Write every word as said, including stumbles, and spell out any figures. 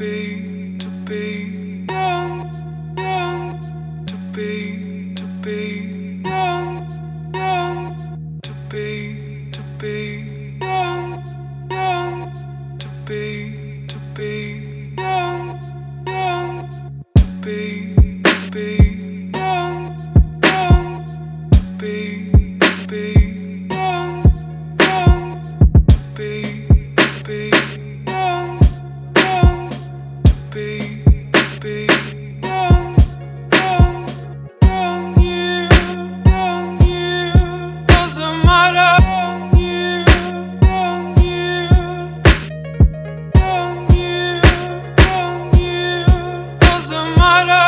be, to be young, young, to be, to be young, young, to be, to be young, young, to be, to be young, young, to be, to be young, young, to be, to be young, young, to be, to be young, young, to be, to be young, young, young you, young you, doesn't matter. Young you, young you, young you, young you, doesn't matter.